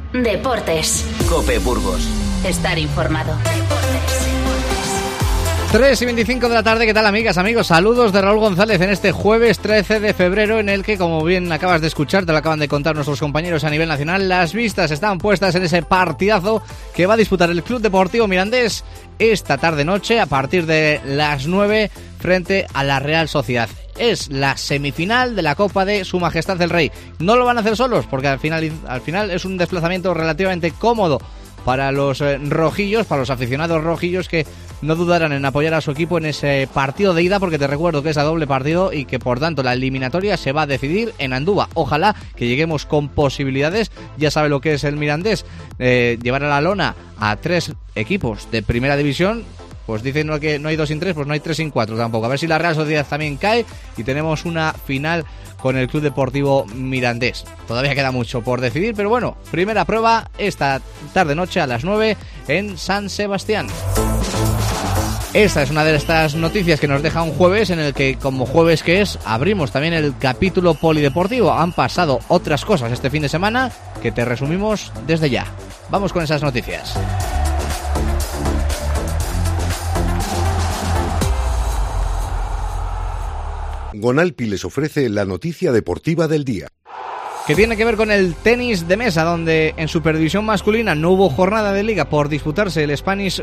Deportes. COPE Burgos. Estar informado. 3:25 de la tarde, ¿qué tal, amigas, amigos? Saludos de Raúl González en este jueves 13 de febrero en el que, como bien acabas de escuchar, te lo acaban de contar nuestros compañeros a nivel nacional, las vistas están puestas en ese partidazo que va a disputar el Club Deportivo Mirandés esta tarde-noche a partir de las 9 frente a la Real Sociedad. Es la semifinal de la Copa de Su Majestad el Rey. No lo van a hacer solos porque al final es un desplazamiento relativamente cómodo para los rojillos, para los aficionados rojillos que no dudarán en apoyar a su equipo en ese partido de ida, porque te recuerdo que es a doble partido y que por tanto la eliminatoria se va a decidir en Andúba. Ojalá que lleguemos con posibilidades. Ya sabe lo que es el Mirandés, llevar a la lona a 3 equipos de primera división. Pues dicen que no hay 2 sin 3, pues no hay 3 sin 4 tampoco. A ver si la Real Sociedad también cae y tenemos una final con el Club Deportivo Mirandés. Todavía queda mucho por decidir, pero bueno, primera prueba esta tarde-noche a las 9 en San Sebastián. Esta es una de estas noticias que nos deja un jueves en el que, como jueves que es, abrimos también el capítulo polideportivo. Han pasado otras cosas este fin de semana que te resumimos desde ya. Vamos con esas noticias. Gonalpi les ofrece la noticia deportiva del día. Que tiene que ver con el tenis de mesa, donde en Superdivisión masculina no hubo jornada de liga por disputarse el Spanish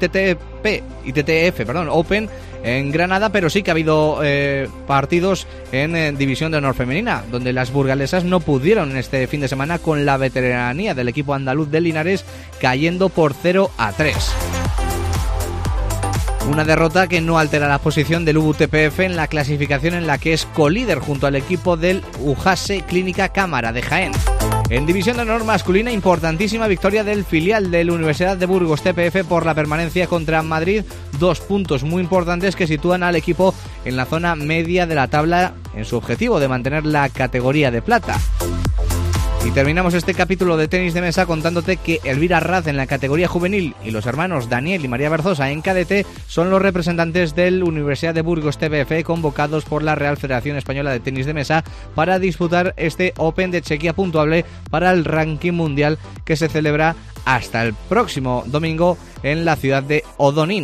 ITTF Open en Granada, pero sí que ha habido partidos en División de Honor Femenina, donde las burgalesas no pudieron este fin de semana con la veteranía del equipo andaluz de Linares, cayendo por 0-3. Una derrota que no altera la posición del UTPF en la clasificación, en la que es colíder junto al equipo del UJASE Clínica Cámara de Jaén. En División de Honor masculina, importantísima victoria del filial de la Universidad de Burgos TPF por la permanencia contra Madrid. 2 puntos muy importantes que sitúan al equipo en la zona media de la tabla en su objetivo de mantener la categoría de plata. Y terminamos este capítulo de tenis de mesa contándote que Elvira Raz en la categoría juvenil y los hermanos Daniel y María Berzosa en cadete son los representantes del Universidad de Burgos TBF convocados por la Real Federación Española de Tenis de Mesa para disputar este Open de Chequia puntuable para el ranking mundial que se celebra hasta el próximo domingo en la ciudad de Odonín.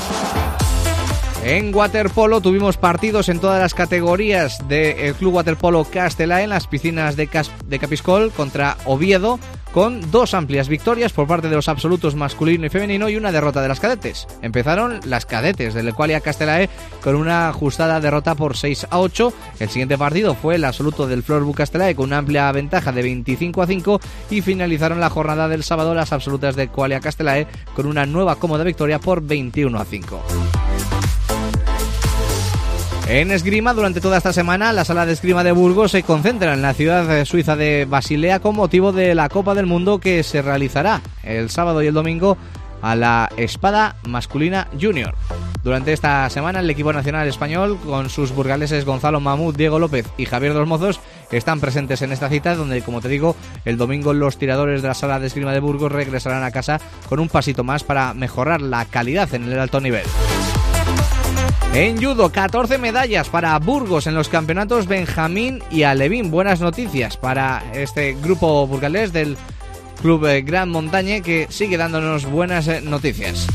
En waterpolo tuvimos partidos en todas las categorías del Club Waterpolo Castellá en las piscinas de Capiscol contra Oviedo, con 2 amplias victorias por parte de los absolutos masculino y femenino y una derrota de las cadetes. Empezaron las cadetes del Equalia Castellá con una ajustada derrota por 6-8. El siguiente partido fue el absoluto del Florbu Castellá con una amplia ventaja de 25-5 y finalizaron la jornada del sábado las absolutas de Equalia Castellá con una nueva cómoda victoria por 21-5. En esgrima, durante toda esta semana, la sala de esgrima de Burgos se concentra en la ciudad suiza de Basilea con motivo de la Copa del Mundo que se realizará el sábado y el domingo a la espada masculina junior. Durante esta semana, el equipo nacional español, con sus burgaleses Gonzalo Mahmoud, Diego López y Javier Dos Mozos, están presentes en esta cita, donde, como te digo, el domingo los tiradores de la sala de esgrima de Burgos regresarán a casa con un pasito más para mejorar la calidad en el alto nivel. En judo, 14 medallas para Burgos en los campeonatos Benjamín y Alevín. Buenas noticias para este grupo burgalés del Club Gran Montañe, que sigue dándonos buenas noticias.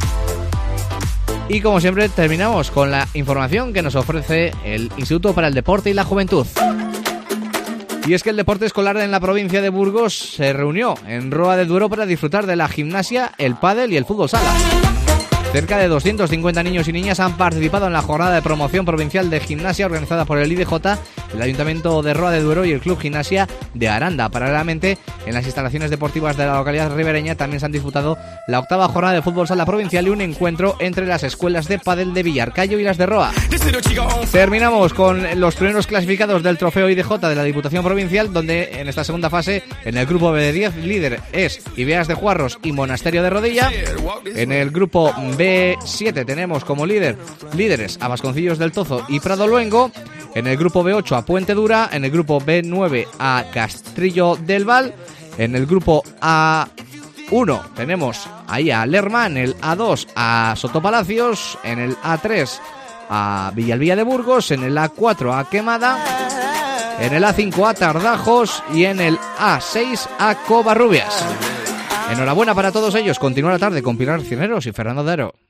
Y como siempre terminamos con la información que nos ofrece el Instituto para el Deporte y la Juventud. Y es que el deporte escolar en la provincia de Burgos se reunió en Roa de Duero para disfrutar de la gimnasia, el pádel y el fútbol sala. Cerca de 250 niños y niñas han participado en la jornada de promoción provincial de gimnasia organizada por el IDJ, el Ayuntamiento de Roa de Duero y el Club Gimnasia de Aranda. Paralelamente, en las instalaciones deportivas de la localidad ribereña también se han disputado la 8ª jornada de fútbol sala provincial y un encuentro entre las escuelas de pádel de Villarcayo y las de Roa. Terminamos con los primeros clasificados del trofeo IDJ de la Diputación Provincial, donde en esta segunda fase, en el grupo B de 10, líder es Ibeas de Juarros y Monasterio de Rodilla. En el grupo B7 tenemos como líderes a Vasconcillos del Tozo y Prado Luengo. En el grupo B8 a Puente Dura. En el grupo B9 a Castrillo del Val. En el grupo A1 tenemos ahí a Lerma. En el A2 a Sotopalacios. En el A3 a Villalbilla de Burgos. En el A4 a Quemada. en el A5 a Tardajos y en el A6 a Covarrubias. Enhorabuena para todos ellos. Continúa la tarde con Pilar Cineros y Fernando de Aro.